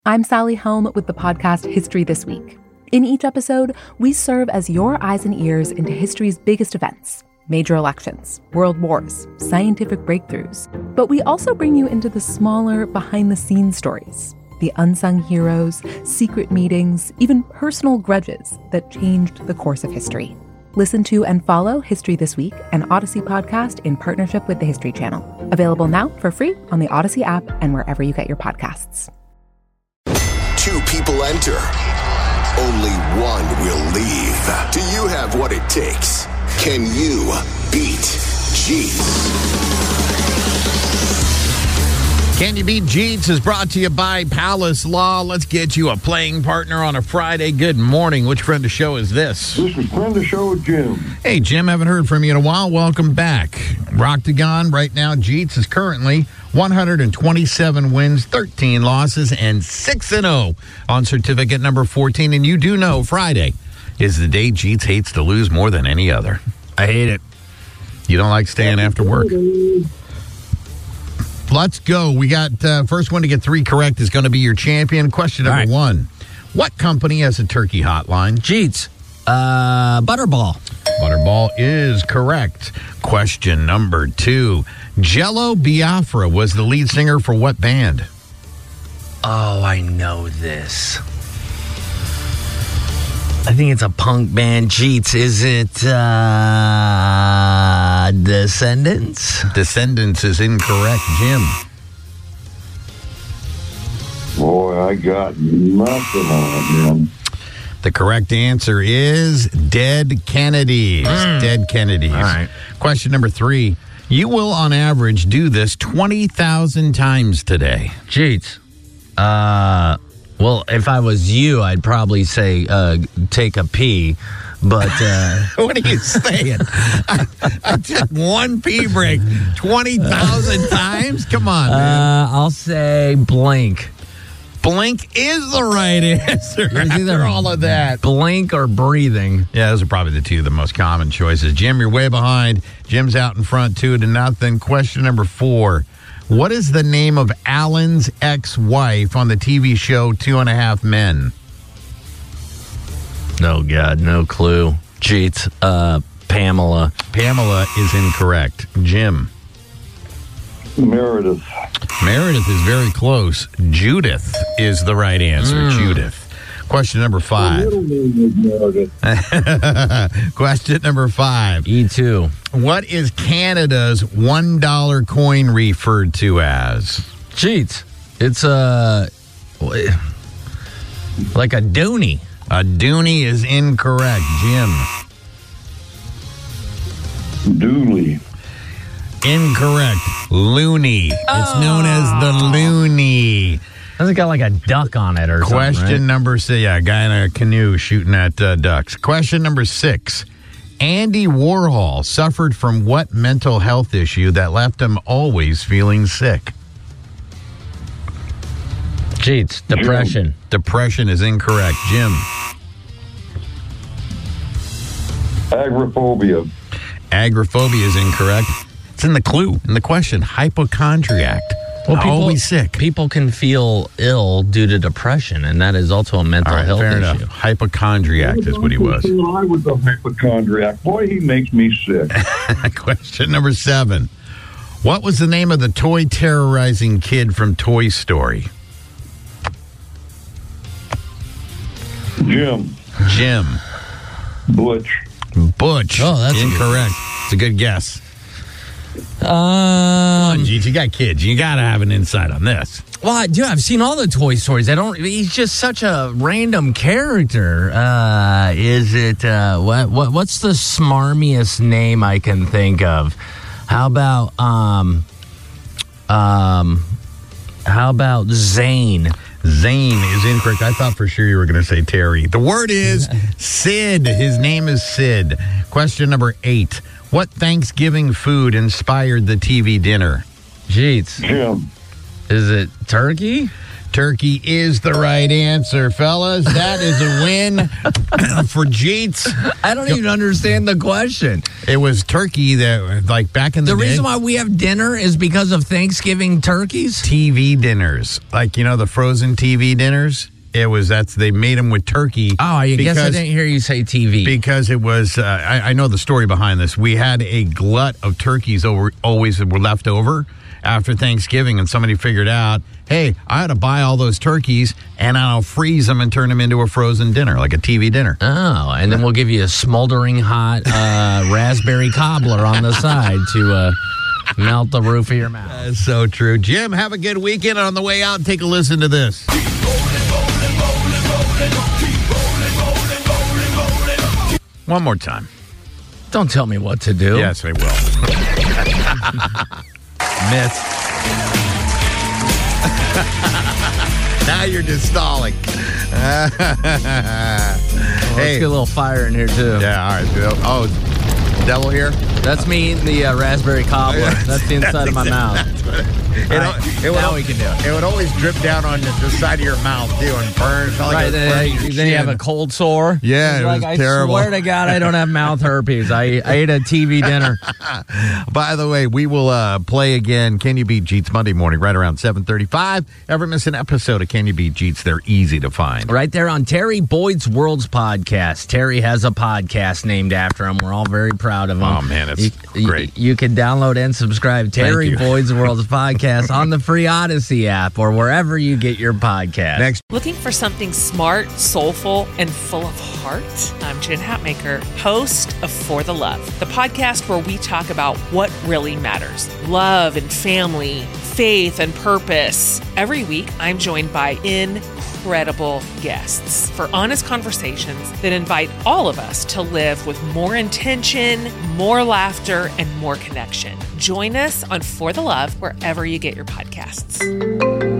I'm Sally Helm with the podcast History This Week. In each episode, we serve as your eyes and ears into history's biggest events, major elections, world wars, scientific breakthroughs. But we also bring you into the smaller, behind-the-scenes stories, the unsung heroes, secret meetings, even personal grudges that changed the course of history. Listen to and follow History This Week, an Odyssey podcast in partnership with the History Channel. Available now for free on the Odyssey app and wherever you get your podcasts. Two people enter. Only one will leave. Do you have what it takes? Can you beat Jeets? Can You Beat Jeets is brought to you by Palace Law. Let's get you a playing partner on a Friday. Good morning. Which friend of show is this? This is friend of show, Jim. Hey, Jim, haven't heard from you in a while. Welcome back. Roctagon, right now, Jeets is currently 127 wins, 13 losses, and 6-0 on certificate number 14. And you do know Friday is the day Jeets hates to lose more than any other. I hate it. You don't like staying after work? Let's go. We got first one to get 3 correct is going to be your champion. Question number 1. What company has a turkey hotline? Jeets. Butterball. Butterball is correct. Question number 2. Jello Biafra was the lead singer for what band? Oh, I know this. I think it's a punk band. Jeets. Is it Descendants? Descendants is incorrect. Jim. Boy, I got nothing on it, man. The correct answer is Dead Kennedys. Dead Kennedys. All right. Question number 3. You will, on average, do this 20,000 times today. Jeets. Well, if I was you, I'd probably say take a pee. But what are you saying? I took one pee break 20,000 times? Come on, man. I'll say blink. Blink is the right answer after all of that. Blink or breathing. Yeah, those are probably the 2 of the most common choices. Jim, you're way behind. Jim's out in front 2-0. Question number 4. What is the name of Alan's ex-wife on the TV show 2.5 Men? Oh, God, no clue. Jeets. Pamela. Pamela is incorrect. Jim. Meredith. Meredith is very close. Judith is the right answer. Judith. Question number 5. Question number 5. E2. What is Canada's $1 coin referred to as? Jeets. It's like a dooney. A dooney is incorrect. Jim. Dooley. Incorrect. Loony. It's known as the loony. Has it got like a duck on it or something? Question number 6. Yeah, a guy in a canoe shooting at ducks. Question number 6. Andy Warhol suffered from what mental health issue that left him always feeling sick? Jeets. Depression. Depression is incorrect. Jim. Agoraphobia. Agoraphobia is incorrect. It's in the clue, in the question. Hypochondriac. Always sick. People can feel ill due to depression, and that is also a mental health fair issue. enough. Hypochondriac is what he was. I was a hypochondriac. Boy, he makes me sick. Question number 7. What was the name of the toy terrorizing kid from Toy Story? Jim. Jim. Butch. Butch. Oh, that's incorrect. It's a good guess. Come on, Jeets, you got kids. You got to have an insight on this. Well, dude, I've seen all the Toy Stories. He's just such a random character. Is it, what's the smarmiest name I can think of? How about Zane? Zane is incorrect. I thought for sure you were going to say Terry. The word is Sid. His name is Sid. Question number 8. What Thanksgiving food inspired the TV dinner? Jeets. Jim. Is it turkey? Turkey is the right answer, fellas. That is a win for Jeets. I don't even understand the question. It was turkey that, like, back in the day. The reason why we have dinner is because of Thanksgiving turkeys? TV dinners. Like, you know, the frozen TV dinners? They made them with turkey. Oh, I guess I didn't hear you say TV. Because it was, I know the story behind this. We had a glut of turkeys always were left over after Thanksgiving, and somebody figured out, hey, I ought to buy all those turkeys, and I'll freeze them and turn them into a frozen dinner, like a TV dinner. Oh, and then we'll give you a smoldering hot raspberry cobbler on the side to melt the roof of your mouth. That's so true. Jim, have a good weekend. On the way out, take a listen to this. One more time. Don't tell me what to do. Yes, I will. Miss. Now you're just stalling. Let's get a little fire in here, too. Yeah, all right. Oh, devil here? That's me eating the raspberry cobbler. That's the inside of my mouth. Now we can do it. It would always drip down on the side of your mouth, too, and burn. Right, then you have a cold sore. Yeah, it was terrible. I swear to God, I don't have mouth herpes. I ate a TV dinner. By the way, we will play again Can You Beat Jeets Monday morning right around 7:35. Ever miss an episode of Can You Beat Jeets? They're easy to find. Right there on Terry Boyd's World's podcast. Terry has a podcast named after him. We're all very proud of him. Oh, man, it's great. You can download and subscribe Terry Boyd's World's podcast on the free Odyssey app or wherever you get your podcast. Next. Looking for something smart, soulful, and full of heart? I'm Jen Hatmaker, host of For the Love, the podcast where we talk about what really matters. Love and family, faith and purpose. Every week, I'm joined by incredible guests for honest conversations that invite all of us to live with more intention, more laughter, and more connection. Join us on For the Love wherever you get your podcasts.